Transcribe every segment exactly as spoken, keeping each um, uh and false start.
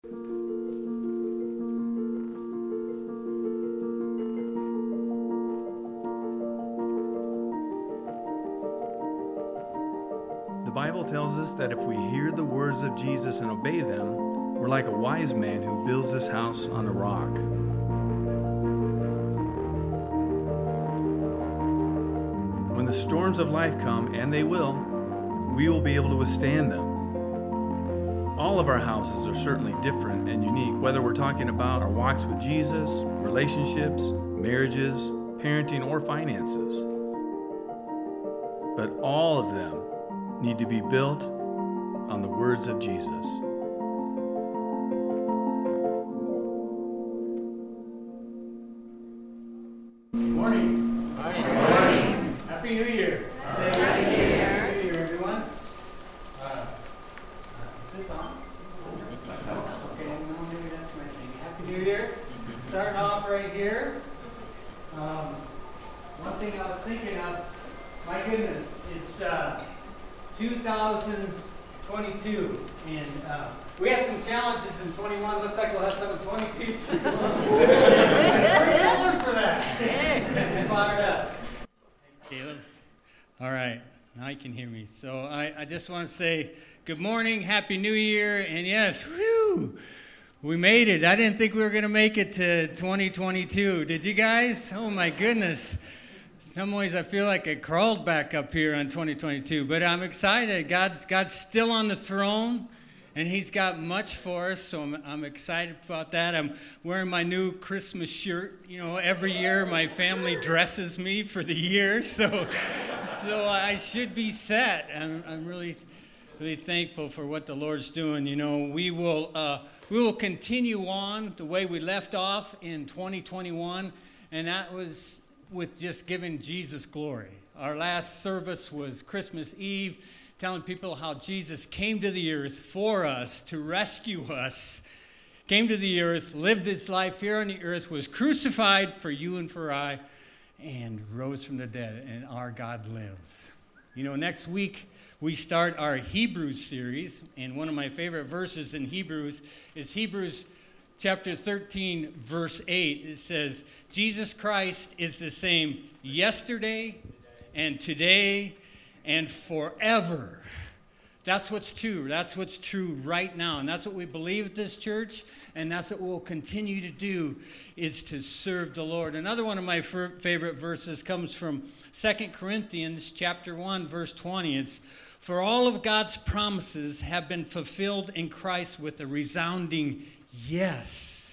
The Bible tells us that if we hear the words of Jesus and obey them, we're like a wise man who builds his house on a rock. When the storms of life come, and they will, we will be able to withstand them. All of our houses are certainly different and unique, whether we're talking about our walks with Jesus, relationships, marriages, parenting, or finances. But all of them need to be built on the words of Jesus. Good morning. Hi. Good morning. Happy New Year. Say Happy New Year. Happy New Year, everyone. Uh, is this on? Okay, no, maybe that's my thing. Happy New Year. Starting off right here. Um, one thing I was thinking of, my goodness, it's uh, two thousand twenty-two, and uh, we had some challenges in twenty-one. Looks like we'll have some in twenty-two. We're going for that. This is fired up. Caleb. All right, now you can hear me. So I, I just want to say good morning, Happy New Year, and yes, whew, we made it. I didn't think we were going to make it to twenty twenty-two. Did you guys? Oh my goodness. In some ways, I feel like I crawled back up here on twenty twenty-two, but I'm excited. God's God's still on the throne, and He's got much for us, so I'm, I'm excited about that. I'm wearing my new Christmas shirt. You know, every year my family dresses me for the year, so so I should be set. I'm, I'm really really thankful for what the Lord's doing. You know, we will uh, we will continue on the way we left off in twenty twenty-one, and that was with just giving Jesus glory. Our last service was Christmas Eve, telling people how Jesus came to the earth for us, to rescue us, came to the earth, lived his life here on the earth, was crucified for you and for I, and rose from the dead, and our God lives. You know, next week we start our Hebrews series, and one of my favorite verses in Hebrews is Hebrews chapter thirteen, verse eight. It says, Jesus Christ is the same yesterday and today and forever. That's what's true. That's what's true right now. And that's what we believe at this church, and that's what we'll continue to do, is to serve the Lord. Another one of my f- favorite verses comes from Second Corinthians chapter one, verse twenty. It's, for all of God's promises have been fulfilled in Christ with a resounding yes.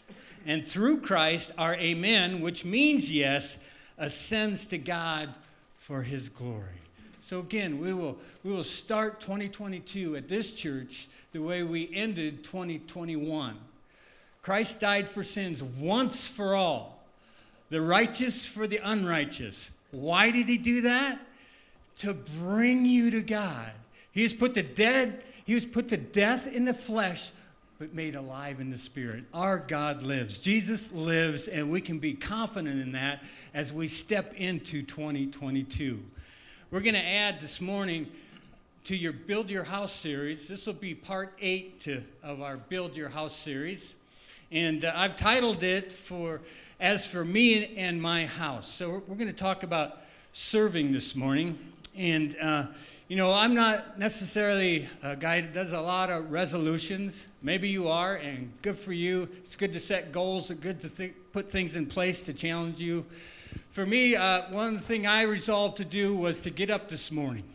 And through Christ, our amen, which means yes, ascends to God for his glory. So again, we will we will start twenty twenty-two at this church the way we ended twenty twenty-one. Christ died for sins once for all, the righteous for the unrighteous. Why did he do that? To bring you to God. He has put the dead, he was put to death in the flesh, but made alive in the Spirit. Our God lives. Jesus lives, and we can be confident in that as we step into twenty twenty-two. We're going to add this morning to your Build Your House series. This will be part eight to, of our Build Your House series. And uh, I've titled it for As For Me and My House. So we're, we're going to talk about serving this morning. And uh, You know, I'm not necessarily a guy that does a lot of resolutions. Maybe you are, and good for you. It's good to set goals. It's good to th- put things in place to challenge you. For me, uh, one thing I resolved to do was to get up this morning.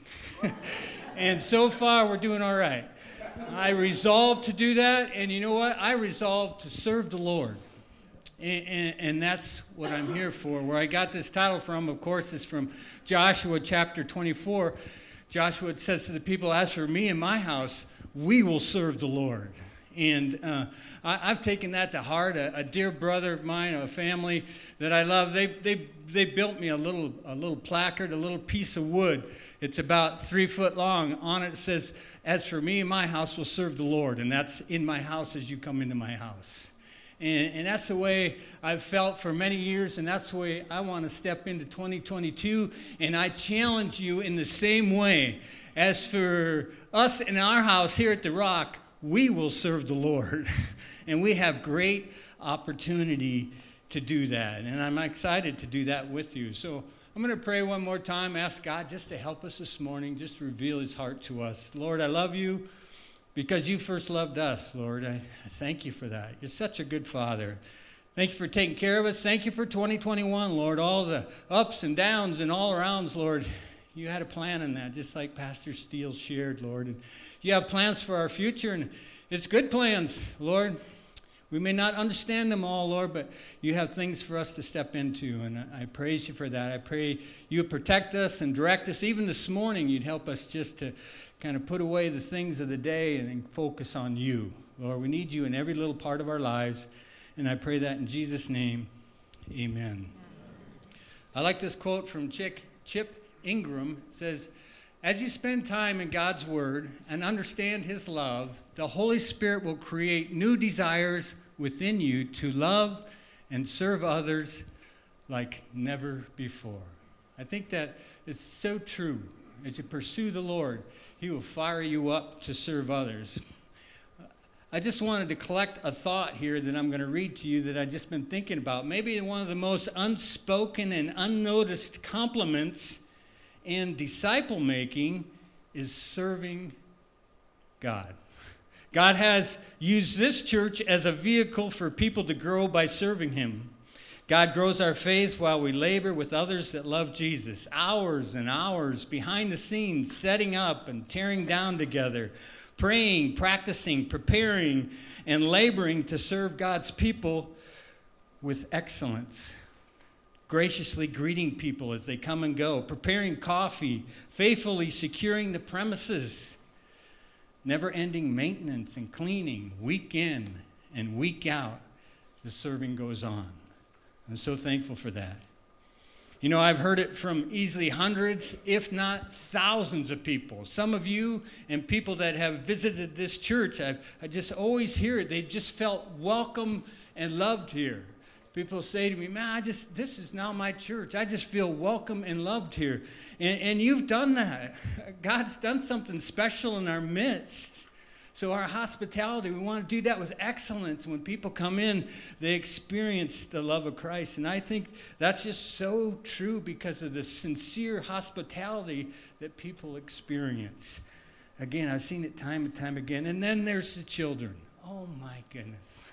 And so far, we're doing all right. I resolved to do that, and you know what? I resolved to serve the Lord. And, and, and that's what I'm here for. Where I got this title from, of course, is from Joshua chapter twenty-four. Joshua says to the people, as for me and my house, we will serve the Lord. And uh, I, I've taken that to heart. A, a dear brother of mine, a family that I love, they they they built me a little a little placard, a little piece of wood. It's about three foot long. On it says, as for me and my house, will serve the Lord. And that's in my house as you come into my house. And, and that's the way I've felt for many years, and that's the way I want to step into twenty twenty-two. And I challenge you in the same way. As for us in our house here at The Rock, we will serve the Lord. And we have great opportunity to do that. And I'm excited to do that with you. So I'm going to pray one more time, ask God just to help us this morning, just to reveal his heart to us. Lord, I love you because you first loved us, Lord. I, I thank you for that. You're such a good Father. Thank you for taking care of us. Thank you for twenty twenty-one, Lord. All the ups and downs and all arounds, Lord. You had a plan in that, just like Pastor Steele shared, Lord. And you have plans for our future, and it's good plans, Lord. We may not understand them all, Lord, but you have things for us to step into, and I praise you for that. I pray you protect us and direct us. Even this morning, you'd help us just to kind of put away the things of the day and focus on you. Lord, we need you in every little part of our lives, and I pray that in Jesus' name, amen. I like this quote from Chick, Chip Ingram. It says, as you spend time in God's Word and understand his love, the Holy Spirit will create new desires within you to love and serve others like never before. I think that is so true. As you pursue the Lord, he will fire you up to serve others. I just wanted to collect a thought here that I'm going to read to you that I've just been thinking about. Maybe one of the most unspoken and unnoticed compliments in disciple making is serving God. God has used this church as a vehicle for people to grow by serving him. God grows our faith while we labor with others that love Jesus. Hours and hours behind the scenes, setting up and tearing down together, praying, practicing, preparing, and laboring to serve God's people with excellence. Graciously greeting people as they come and go, preparing coffee, faithfully securing the premises, never-ending maintenance and cleaning, week in and week out, the serving goes on. I'm so thankful for that. You know, I've heard it from easily hundreds, if not thousands of people. Some of you and people that have visited this church, I've, I just always hear it. They just felt welcome and loved here. People say to me, man, I just, this is now my church. I just feel welcome and loved here. And, and you've done that. God's done something special in our midst. So our hospitality, we want to do that with excellence. When people come in, they experience the love of Christ. And I think that's just so true because of the sincere hospitality that people experience. Again, I've seen it time and time again. And then there's the children. Oh, my goodness.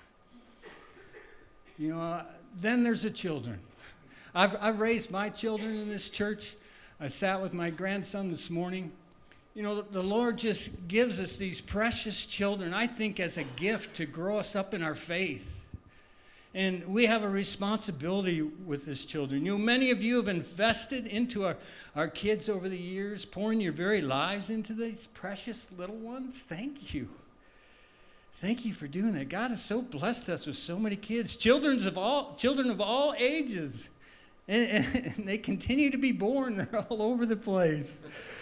You know, then there's the children. I've, I've raised my children in this church. I sat with my grandson this morning. You know, the Lord just gives us these precious children, I think, as a gift to grow us up in our faith. And we have a responsibility with these children. You know, many of you have invested into our, our kids over the years, pouring your very lives into these precious little ones. Thank you. Thank you for doing that. God has so blessed us with so many kids, children of all, children of all ages. And, and they continue to be born. They're all over the place.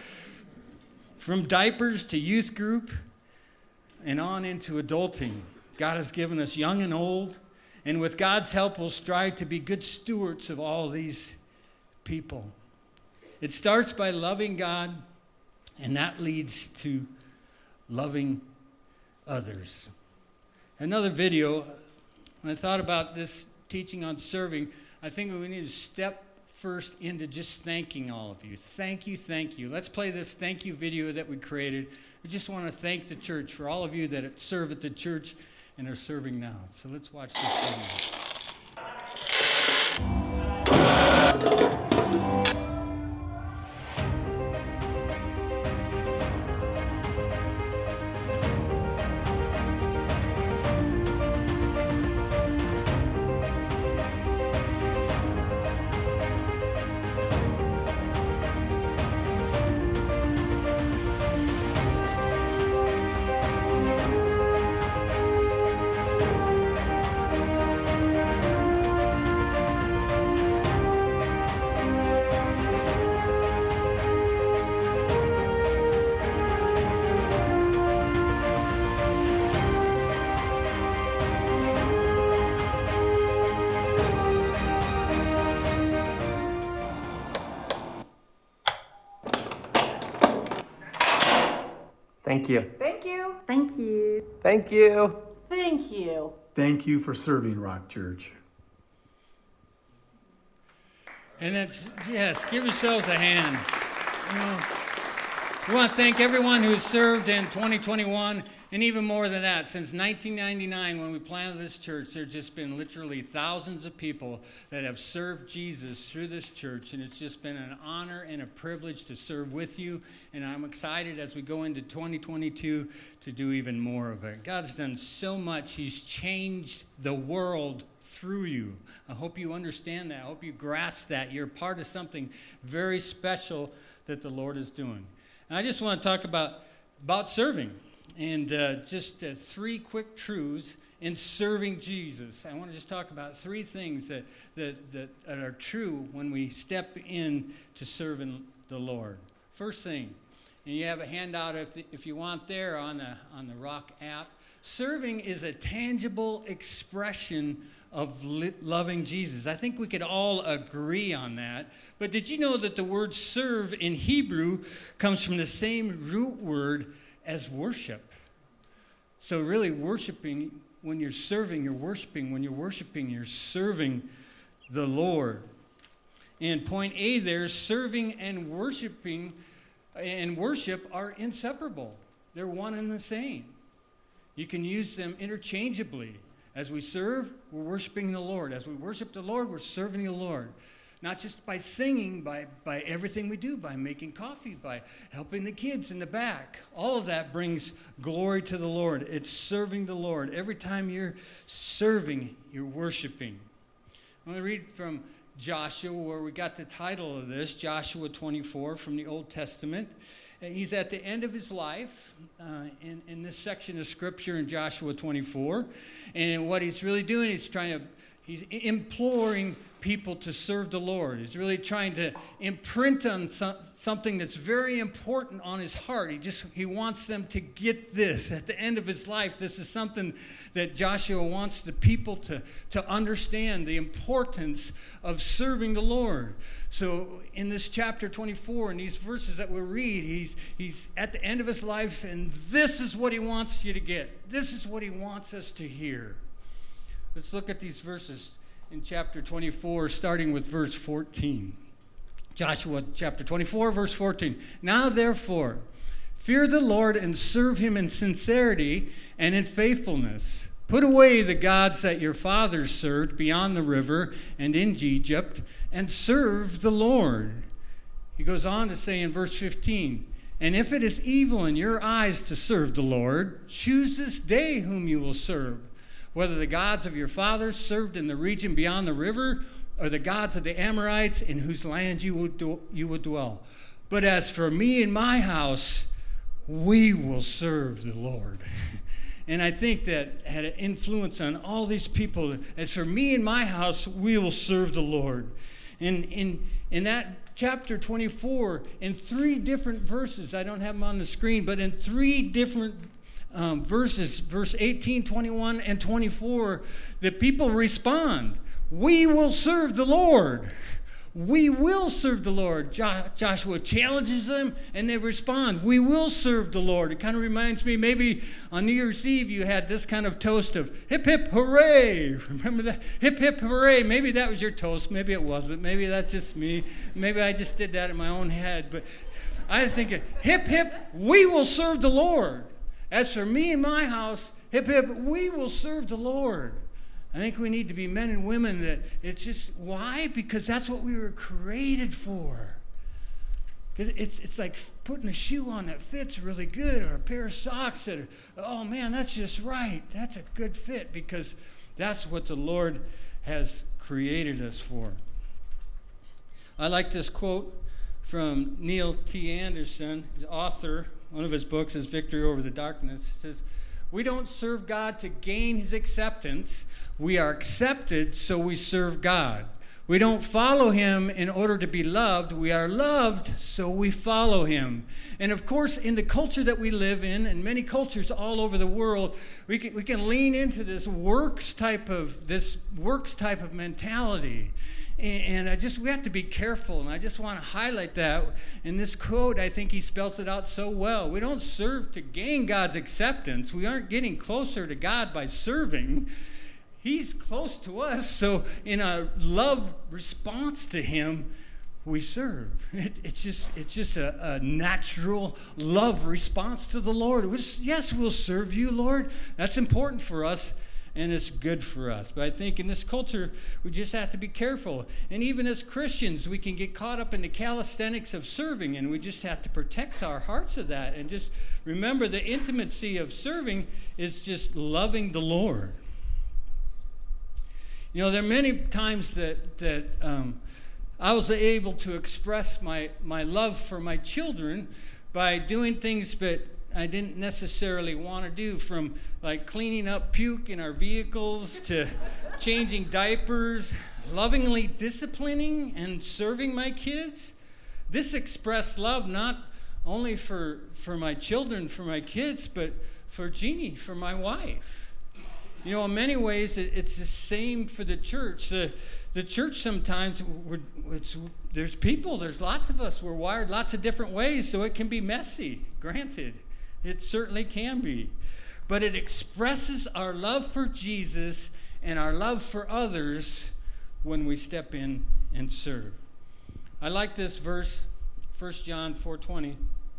From diapers to youth group and on into adulting. God has given us young and old. And with God's help, we'll strive to be good stewards of all these people. It starts by loving God, and that leads to loving others. Another video, when I thought about this teaching on serving, I think we need to step first into just thanking all of you. Thank you, thank you. Let's play this thank you video that we created. We just want to thank the church for all of you that serve at the church and are serving now. So let's watch this video. Thank you. Thank you. Thank you. Reed. Thank you. Thank you. Thank you for serving Rock Church. And that's, yes, give yourselves a hand. You know, we want to thank everyone who has served in twenty twenty-one, and even more than that. Since nineteen ninety-nine, when we planted this church, there have just been literally thousands of people that have served Jesus through this church, and it's just been an honor and a privilege to serve with you, and I'm excited as we go into twenty twenty-two to do even more of it. God's done so much. He's changed the world through you. I hope you understand that. I hope you grasp that. You're part of something very special that the Lord is doing. And I just want to talk about, about serving and uh, just uh, three quick truths in serving Jesus. I want to just talk about three things that, that, that are true when we step in to serving the Lord. First thing, and you have a handout if, the, if you want there on the, on the Rock app. Serving is a tangible expression of li- loving Jesus. I think we could all agree on that. But did you know that the word serve in Hebrew comes from the same root word as worship? So really worshiping, when you're serving, you're worshiping. When you're worshiping, you're serving the Lord. And point A there, serving and worshiping and worship are inseparable. They're one and the same. You can use them interchangeably. As we serve, we're worshiping the Lord. As we worship the Lord, we're serving the Lord. Not just by singing, by, by everything we do, by making coffee, by helping the kids in the back. All of that brings glory to the Lord. It's serving the Lord. Every time you're serving, you're worshiping. I'm going to read from Joshua, where we got the title of this, Joshua twenty-four from the Old Testament. He's at the end of his life uh, in, in this section of Scripture in Joshua twenty-four. And what he's really doing is trying to, he's imploring people to serve the Lord. He's really trying to imprint on so, something that's very important on his heart. He just, he wants them to get this. At the end of his life, this is something that Joshua wants the people to, to understand, the importance of serving the Lord. So in this chapter twenty-four, in these verses that we read, he's, he's at the end of his life, and this is what he wants you to get. This is what he wants us to hear. Let's look at these verses in chapter twenty-four, starting with verse fourteen. Joshua chapter twenty-four, verse fourteen. Now therefore, fear the Lord and serve him in sincerity and in faithfulness. Put away the gods that your fathers served beyond the river and in Egypt, and serve the Lord. He goes on to say in verse fifteen, and if it is evil in your eyes to serve the Lord, choose this day whom you will serve, whether the gods of your fathers served in the region beyond the river, or the gods of the Amorites in whose land you would, do, you would dwell. But as for me and my house, we will serve the Lord. And I think that had an influence on all these people. As for me and my house, we will serve the Lord. And in, in that chapter twenty-four, in three different verses, I don't have them on the screen, but in three different um, verses, verse eighteen, twenty-one, and twenty-four, the people respond, we will serve the Lord. We will serve the Lord. Jo- Joshua challenges them, and they respond, we will serve the Lord. It kind of reminds me, maybe on New Year's Eve, you had this kind of toast of hip, hip, hooray. Remember that? Hip, hip, hooray. Maybe that was your toast. Maybe it wasn't. Maybe that's just me. Maybe I just did that in my own head. But I think, hip, hip, we will serve the Lord. As for me and my house, hip, hip, we will serve the Lord. I think we need to be men and women that it's just, why? Because that's what we were created for. Because it's it's like putting a shoe on that fits really good, or a pair of socks that are, oh man, that's just right. That's a good fit, because that's what the Lord has created us for. I like this quote from Neil T. Anderson, the author. One of his books is Victory Over the Darkness. It says, we don't serve God to gain his acceptance. We are accepted, so we serve God. We don't follow him in order to be loved. We are loved, so we follow him. And of course, in the culture that we live in, and many cultures all over the world, we can, we can lean into this works type of this works type of mentality. And, and I just we have to be careful. And I just want to highlight that. In this quote, I think he spells it out so well. We don't serve to gain God's acceptance. We aren't getting closer to God by serving. He's close to us, so in a love response to him, we serve. It, it's just it's just a, a natural love response to the Lord. Was, yes, we'll serve you, Lord. That's important for us, and it's good for us. But I think in this culture, we just have to be careful. And even as Christians, we can get caught up in the calisthenics of serving, and we just have to protect our hearts of that. And just remember, the intimacy of serving is just loving the Lord. You know, there are many times that that um, I was able to express my, my love for my children by doing things that I didn't necessarily want to do, from like cleaning up puke in our vehicles to changing diapers, lovingly disciplining and serving my kids. This expressed love not only for, for my children, for my kids, but for Jeannie, for my wife. You know, in many ways, it, it's the same for the church. The, the church sometimes, we're, it's, there's people, there's lots of us. We're wired lots of different ways, so it can be messy, granted. It certainly can be. But it expresses our love for Jesus and our love for others when we step in and serve. I like this verse, First John four twenty,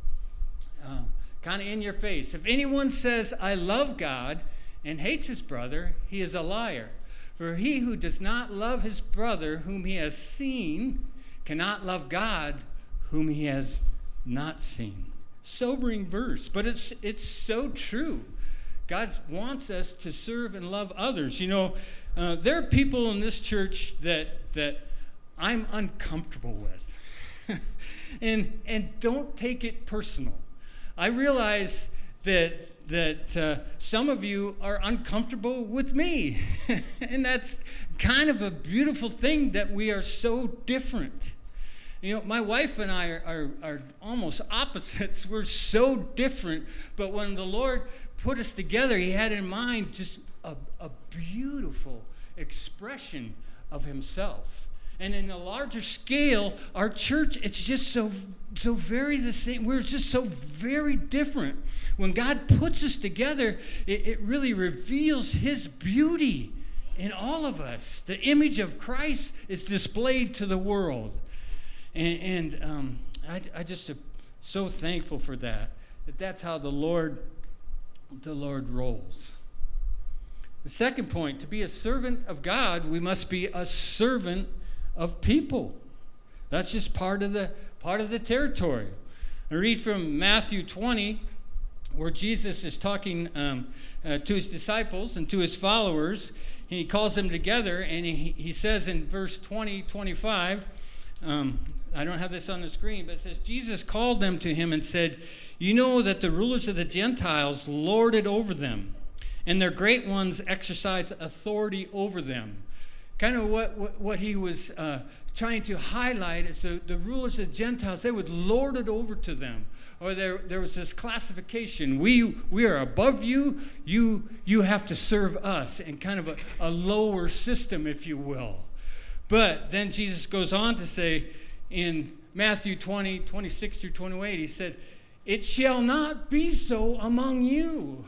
uh, kind of in your face. If anyone says, I love God, and hates his brother, he is a liar. For he who does not love his brother whom he has seen cannot love God whom he has not seen. Sobering verse, but it's it's so true. God wants us to serve and love others. You know, uh, there are people in this church that that I'm uncomfortable with. and and don't take it personal. I realize that that uh, some of you are uncomfortable with me. And that's kind of a beautiful thing, that we are so different. You know, my wife and I are, are, are almost opposites. We're so different. But when the Lord put us together, he had in mind just a, a beautiful expression of himself. And in a larger scale, our church, it's just so so very the same. We're just so very different. When God puts us together, it, it really reveals his beauty in all of us. The image of Christ is displayed to the world. And, and um, I, I just am so thankful for that, that that's how the Lord, the Lord rolls. The second point, to be a servant of God, we must be a servant of people. That's just part of the part of the territory. I read from Matthew twenty, where Jesus is talking um, uh, to his disciples and to his followers. He calls them together, and he, he says in verse twenty, twenty-five, um, I don't have this on the screen, but it says, Jesus called them to him and said, you know that the rulers of the Gentiles lord it over them, and their great ones exercise authority over them. Kind of what, what, what he was uh, trying to highlight is the, the rulers of the Gentiles, they would lord it over to them. Or there, there was this classification. We we are above you. You you have to serve us, in kind of a, a lower system, if you will. But then Jesus goes on to say in Matthew twenty, twenty-six through twenty-eight, he said, it shall not be so among you.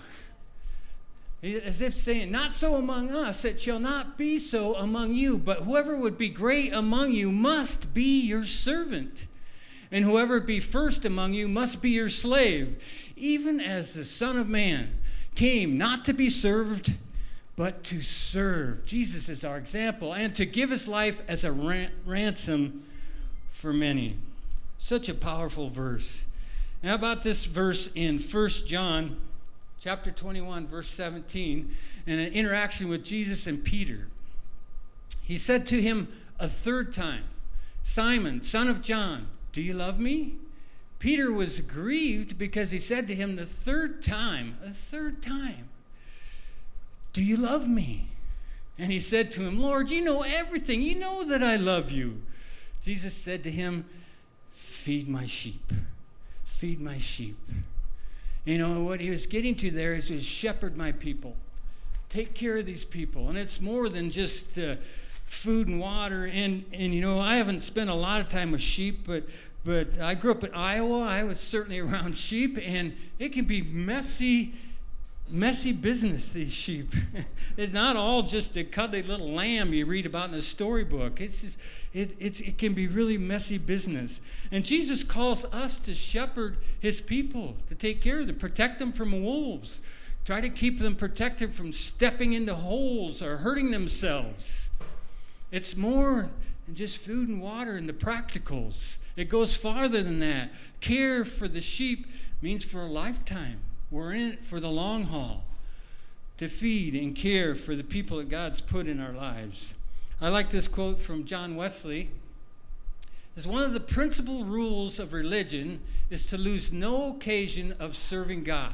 As if saying, not so among us, it shall not be so among you. But whoever would be great among you must be your servant. And whoever be first among you must be your slave, even as the Son of Man came not to be served, but to serve. Jesus is our example, and to give his life as a ran- ransom for many. Such a powerful verse. How about this verse in First John chapter twenty-one, verse seventeen, and an interaction with Jesus and Peter. He said to him a third time, Simon, son of John, do you love me? Peter was grieved because he said to him the third time, a third time, do you love me? And he said to him, Lord, you know everything. You know that I love you. Jesus said to him, feed my sheep. Feed my sheep. You know, what he was getting to there is, is shepherd my people. Take care of these people. And it's more than just uh, food and water. And, and, you know, I haven't spent a lot of time with sheep, but, but I grew up in Iowa. I was certainly around sheep, and it can be messy, messy business, these sheep. It's not all just the cuddly little lamb you read about in a storybook. It's just, it, it's, it can be really messy business. And Jesus calls us to shepherd his people, to take care of them, protect them from wolves, try to keep them protected from stepping into holes or hurting themselves. It's more than just food and water and the practicals. It goes farther than that. Care for the sheep means for a lifetime. We're in it for the long haul, to feed and care for the people that God's put in our lives. I like this quote from John Wesley. It says, one of the principal rules of religion is to lose no occasion of serving God.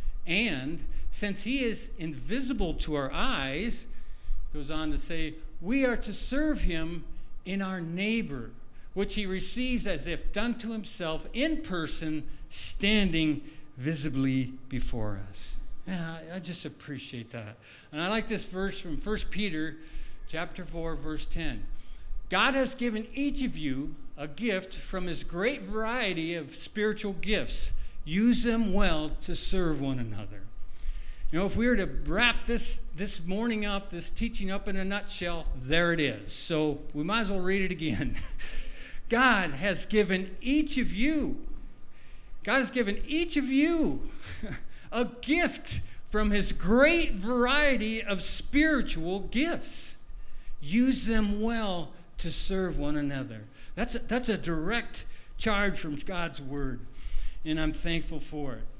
And since he is invisible to our eyes, goes on to say, we are to serve him in our neighbor, which he receives as if done to himself in person, standing visibly before us. Yeah, I, I just appreciate that. And I like this verse from First Peter chapter four, verse ten. God has given each of you a gift from his great variety of spiritual gifts. Use them well to serve one another. You know, if we were to wrap this, this morning up, this teaching up in a nutshell, there it is. So we might as well read it again. God has given each of you, God has given each of you a gift from his great variety of spiritual gifts. Use them well to serve one another. That's a, that's a direct charge from God's word, and I'm thankful for it.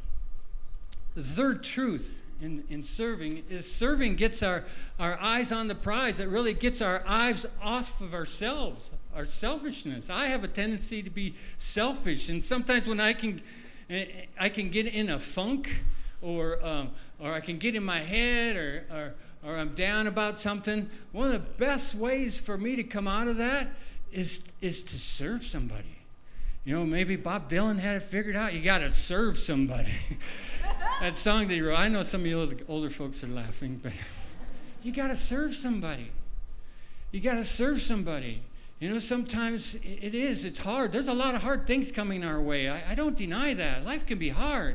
The third truth in, in serving is serving gets our, our eyes on the prize. It really gets our eyes off of ourselves, our selfishness. I have a tendency to be selfish, and sometimes when I can I can get in a funk, or um, or I can get in my head, or, or or I'm down about something, one of the best ways for me to come out of that is is to serve somebody. You know, maybe Bob Dylan had it figured out. You got to serve somebody. That song that he wrote, I know some of you older, older folks are laughing, but you got to serve somebody. You got to serve somebody. You know, sometimes it is. It's hard. There's a lot of hard things coming our way. I, I don't deny that. Life can be hard.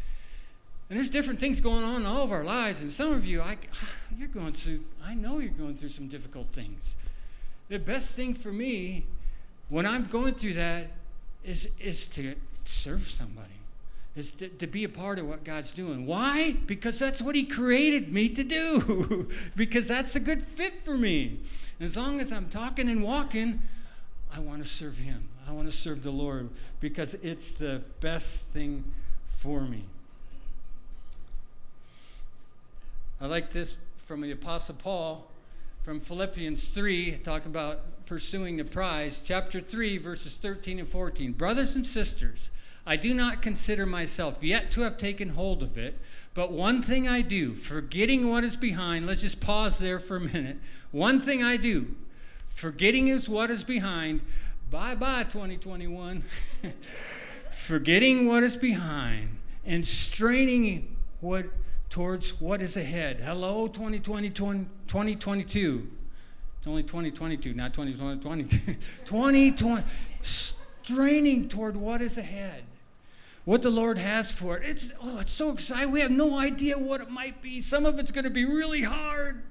And there's different things going on in all of our lives. And some of you, I, you're going through, I know you're going through some difficult things. The best thing for me when I'm going through that is, is to serve somebody. Is to, to be a part of what God's doing. Why? Because that's what he created me to do. Because that's a good fit for me. And as long as I'm talking and walking, I want to serve him. I want to serve the Lord because it's the best thing for me. I like this from the Apostle Paul from Philippians three, talking about pursuing the prize. Chapter three, verses thirteen and fourteen. Brothers and sisters, I do not consider myself yet to have taken hold of it, but one thing I do, forgetting what is behind. Let's just pause there for a minute. One thing I do, forgetting is what is behind. Bye-bye, twenty twenty-one. Forgetting what is behind and straining what towards what is ahead. Hello, twenty twenty, twenty twenty-two. It's only twenty twenty-two, not twenty twenty. twenty twenty. Straining toward what is ahead. What the Lord has for it. It's, oh, it's so exciting. We have no idea what it might be. Some of it's going to be really hard.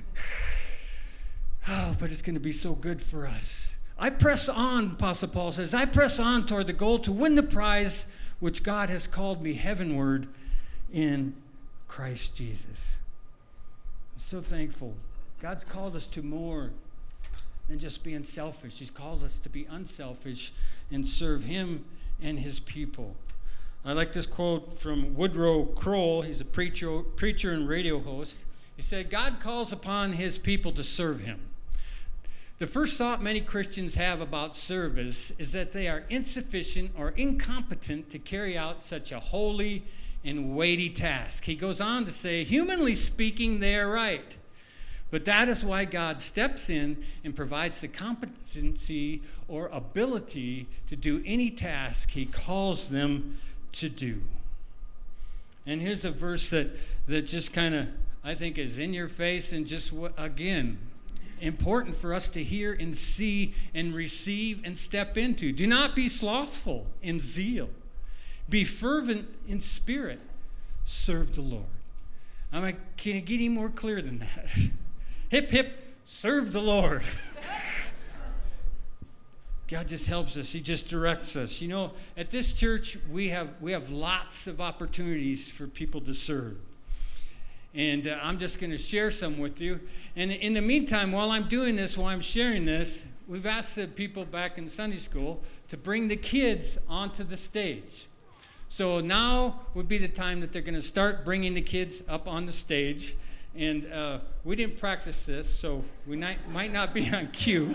Oh, but it's going to be so good for us. I press on, Apostle Paul says, I press on toward the goal to win the prize which God has called me heavenward in Christ Jesus. I'm so thankful. God's called us to more than just being selfish. He's called us to be unselfish and serve him and his people. I like this quote from Woodrow Kroll. He's a preacher, preacher and radio host. He said, God calls upon his people to serve him. The first thought many Christians have about service is that they are insufficient or incompetent to carry out such a holy and weighty task. He goes on to say, humanly speaking, they are right. But that is why God steps in and provides the competency or ability to do any task he calls them to do. And here's a verse that, that just kind of, I think, is in your face and just, again, important for us to hear and see and receive and step into. Do not be slothful in zeal. Be fervent in spirit. Serve the Lord. I'm like, can it get any more clear than that? Hip, hip, serve the Lord. God just helps us. He just directs us. You know, at this church, we have we have lots of opportunities for people to serve. And uh, I'm just going to share some with you. And in the meantime, while I'm doing this, while I'm sharing this, we've asked the people back in Sunday school to bring the kids onto the stage. So now would be the time that they're going to start bringing the kids up on the stage. And uh, we didn't practice this, so we might, might not be on cue.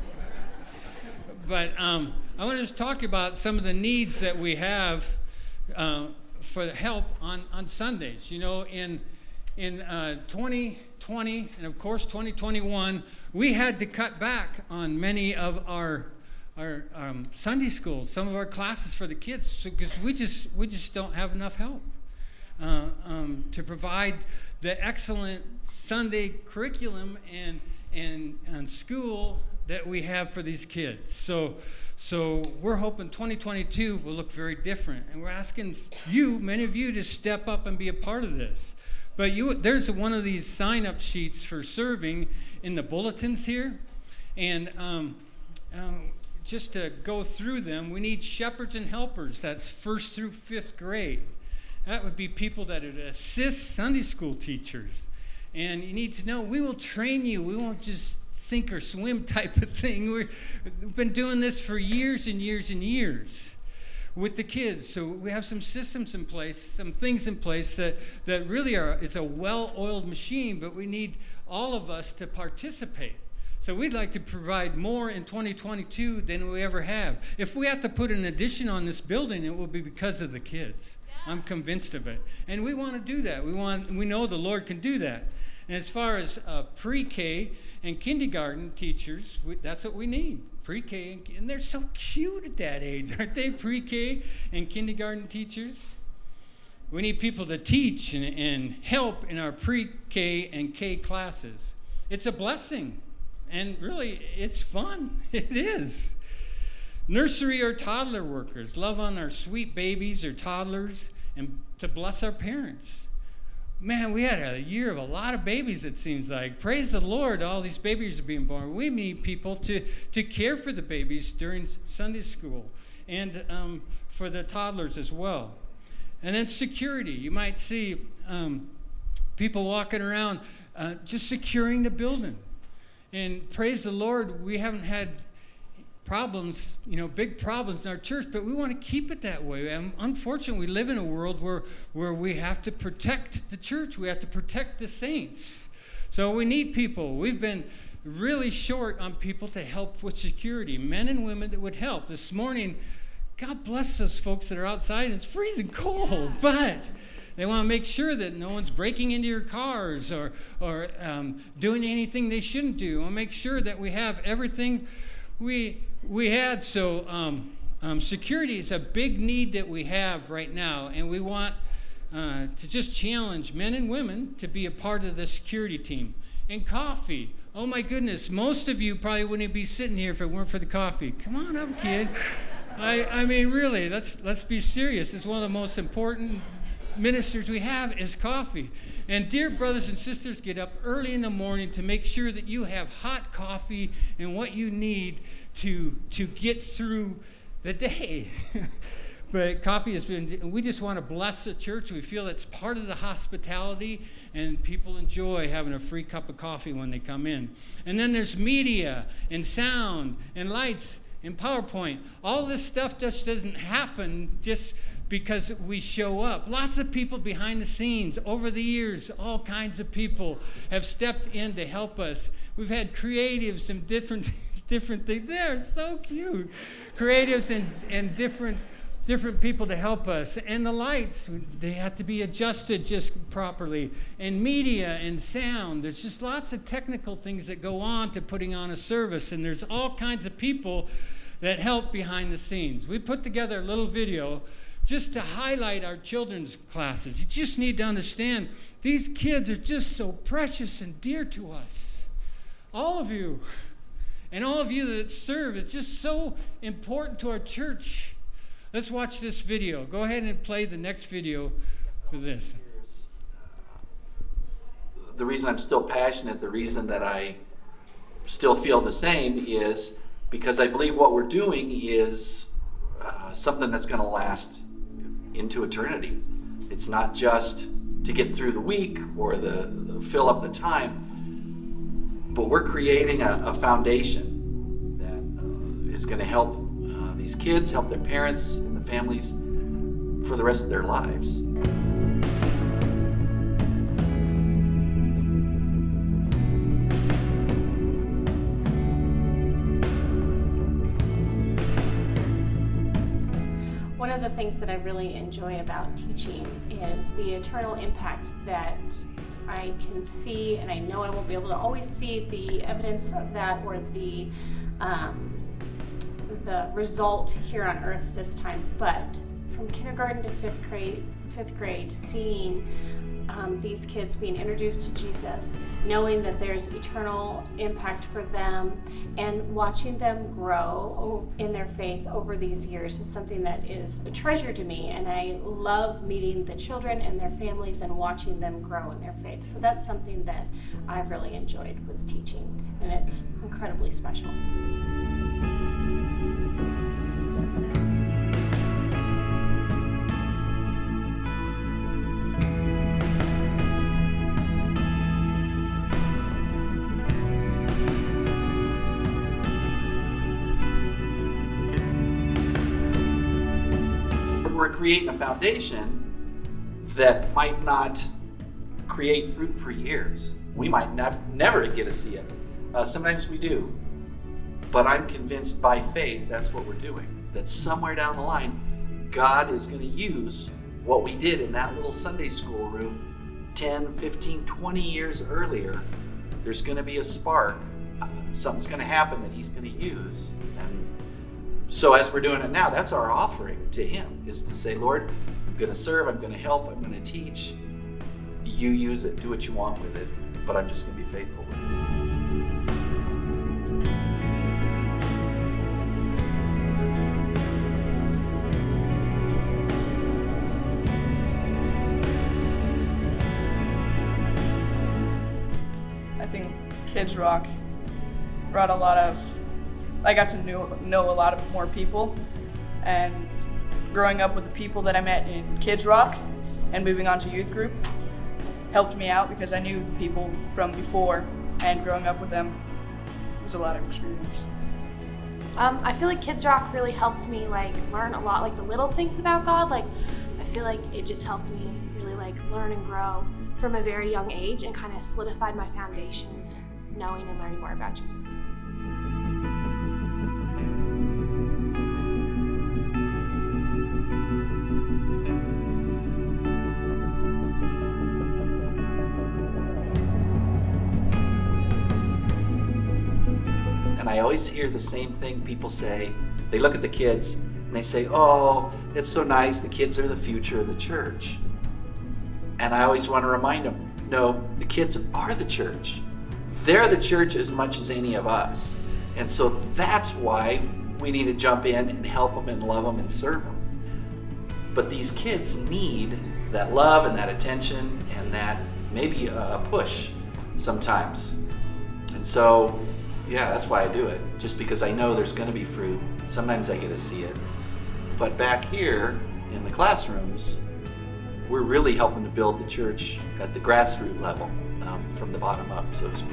But um, I want to just talk about some of the needs that we have uh, for help on, on Sundays. You know, in in uh, twenty twenty and of course twenty twenty-one, we had to cut back on many of our our um, Sunday schools, some of our classes for the kids, because so, we just we just don't have enough help uh, um, to provide the excellent Sunday curriculum and and, and school that we have for these kids. So so we're hoping twenty twenty-two will look very different. And we're asking you, many of you, to step up and be a part of this. But you, there's one of these sign-up sheets for serving in the bulletins here. And um, um, just to go through them, we need shepherds and helpers. That's first through fifth grade. That would be people that would assist Sunday school teachers. And you need to know, we will train you. We won't just sink or swim type of thing. We're, we've been doing this for years and years and years with the kids. So we have some systems in place, some things in place that, that really are, it's a well-oiled machine, but we need all of us to participate. So we'd like to provide more in twenty twenty-two than we ever have. If we have to put an addition on this building, it will be because of the kids. Yeah. I'm convinced of it. And we want to do that. We want, we know the Lord can do that. And as far as uh, pre-K and kindergarten teachers, we, that's what we need. Pre-K, and, and they're so cute at that age, aren't they? Pre-K and kindergarten teachers. We need people to teach and, and help in our pre-K and K classes. It's a blessing, and really, it's fun. It is. Nursery or toddler workers, love on our sweet babies or toddlers, and to bless our parents. Man, we had a year of a lot of babies, it seems like. Praise the Lord, all these babies are being born. We need people to, to care for the babies during Sunday school and um, for the toddlers as well. And then security. You might see um, people walking around uh, just securing the building. And praise the Lord, we haven't had problems, you know, big problems in our church, but we want to keep it that way. And unfortunately, we live in a world where, where we have to protect the church. We have to protect the saints. So we need people. We've been really short on people to help with security, men and women that would help. This morning, God bless those folks that are outside. It's freezing cold, but they want to make sure that no one's breaking into your cars or, or um, doing anything they shouldn't do. We'll make sure that we have everything we we had. So um, um, security is a big need that we have right now, and we want uh, to just challenge men and women to be a part of the security team. And coffee. Oh my goodness, most of you probably wouldn't be sitting here if it weren't for the coffee. Come on up, kid. I, I mean, really, let's let's be serious. It's one of the most important ministers we have is coffee. And dear brothers and sisters, get up early in the morning to make sure that you have hot coffee and what you need to to get through the day. But coffee has been, we just want to bless the church. We feel it's part of the hospitality, and people enjoy having a free cup of coffee when they come in. And then there's media and sound and lights and PowerPoint. All this stuff just doesn't happen just because we show up. Lots of people behind the scenes. Over the years, all kinds of people have stepped in to help us. We've had creatives and different different things. They're so cute. Creatives and, and different different people to help us. And the lights, they have to be adjusted just properly. And media and sound. There's just lots of technical things that go on to putting on a service. And there's all kinds of people that help behind the scenes. We put together a little video just to highlight our children's classes. You just need to understand, these kids are just so precious and dear to us. All of you. And all of you that serve, it's just so important to our church. Let's watch this video. Go ahead and play the next video for this. The reason I'm still passionate, the reason that I still feel the same is because I believe what we're doing is uh, something that's going to last into eternity. It's not just to get through the week or the, the fill up the time, but we're creating a, a foundation that uh, is going to help uh, these kids, help their parents and the families for the rest of their lives. One of the things that I really enjoy about teaching is the eternal impact that I can see, and I know I won't be able to always see the evidence of that or the um, the result here on earth this time, but from kindergarten to fifth grade, fifth grade, seeing um, these kids being introduced to Jesus, knowing that there's eternal impact for them, and watching them grow in their faith over these years is something that is a treasure to me, and I love meeting the children and their families and watching them grow in their faith. So that's something that I've really enjoyed with teaching, and it's incredibly special. We're creating a foundation that might not create fruit for years. We might nev- never get to see it. Uh, sometimes we do. But I'm convinced by faith that's what we're doing. That somewhere down the line, God is going to use what we did in that little Sunday school room ten, fifteen, twenty years earlier. There's going to be a spark. Uh, something's going to happen that he's going to use. And so as we're doing it now, that's our offering to him, is to say, Lord, I'm going to serve, I'm going to help, I'm going to teach. You use it, do what you want with it, but I'm just going to be faithful with it. I think Kids Rock brought a lot of I got to know, know a lot of more people, and growing up with the people that I met in Kids Rock and moving on to youth group helped me out because I knew people from before, and growing up with them was a lot of experience. Um, I feel like Kids Rock really helped me like learn a lot, like the little things about God. Like I feel like it just helped me really like learn and grow from a very young age and kind of solidified my foundations, knowing and learning more about Jesus. And I always hear the same thing people say. They look at the kids and they say, oh, it's so nice, the kids are the future of the church. And I always want to remind them, no, the kids are the church. They're the church as much as any of us. And so that's why we need to jump in and help them and love them and serve them. But these kids need that love and that attention and that maybe a push sometimes. And so, yeah, that's why I do it. Just because I know there's going to be fruit. Sometimes I get to see it. But back here in the classrooms, we're really helping to build the church at the grassroots level, um, from the bottom up, so to speak.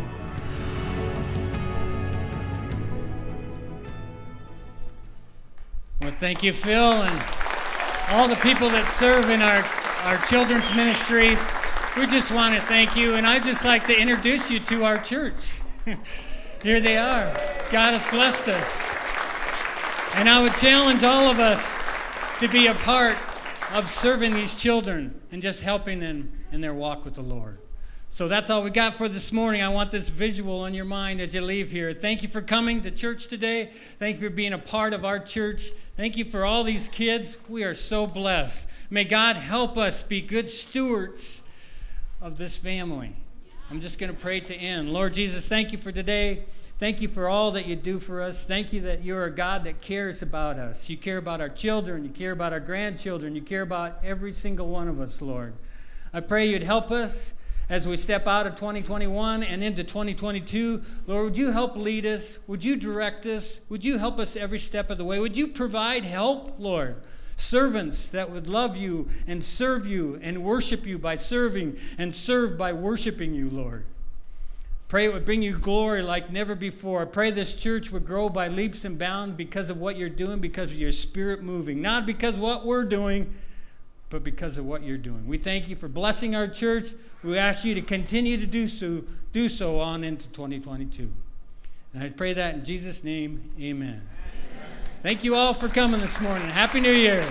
Well, thank you, Phil, and all the people that serve in our, our children's ministries. We just want to thank you, and I'd just like to introduce you to our church. Here they are. God has blessed us. And I would challenge all of us to be a part of serving these children and just helping them in their walk with the Lord. So that's all we got for this morning. I want this visual on your mind as you leave here. Thank you for coming to church today. Thank you for being a part of our church. Thank you for all these kids. We are so blessed. May God help us be good stewards of this family. I'm just going to pray to end. Lord Jesus, thank you for today. Thank you for all that you do for us. Thank you that you're a God that cares about us. You care about our children. You care about our grandchildren. You care about every single one of us, Lord. I pray you'd help us as we step out of twenty twenty-one and into twenty twenty-two. Lord, would you help lead us? Would you direct us? Would you help us every step of the way? Would you provide help, Lord? Servants that would love you and serve you and worship you by serving and serve by worshiping you, Lord. Pray it would bring you glory like never before. I pray this church would grow by leaps and bounds because of what you're doing, because of your Spirit moving. Not because of what we're doing, but because of what you're doing. We thank you for blessing our church. We ask you to continue to do so, do so on into twenty twenty-two. And I pray that in Jesus' name, amen. Amen. Thank you all for coming this morning. Happy New Year.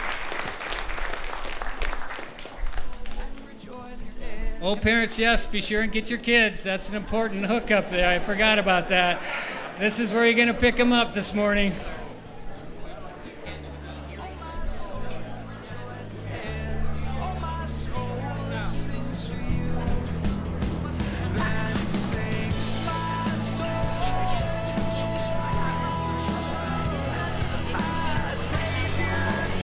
Oh, parents, yes, be sure and get your kids. That's an important hookup there. I forgot about that. This is where you're going to pick them up this morning.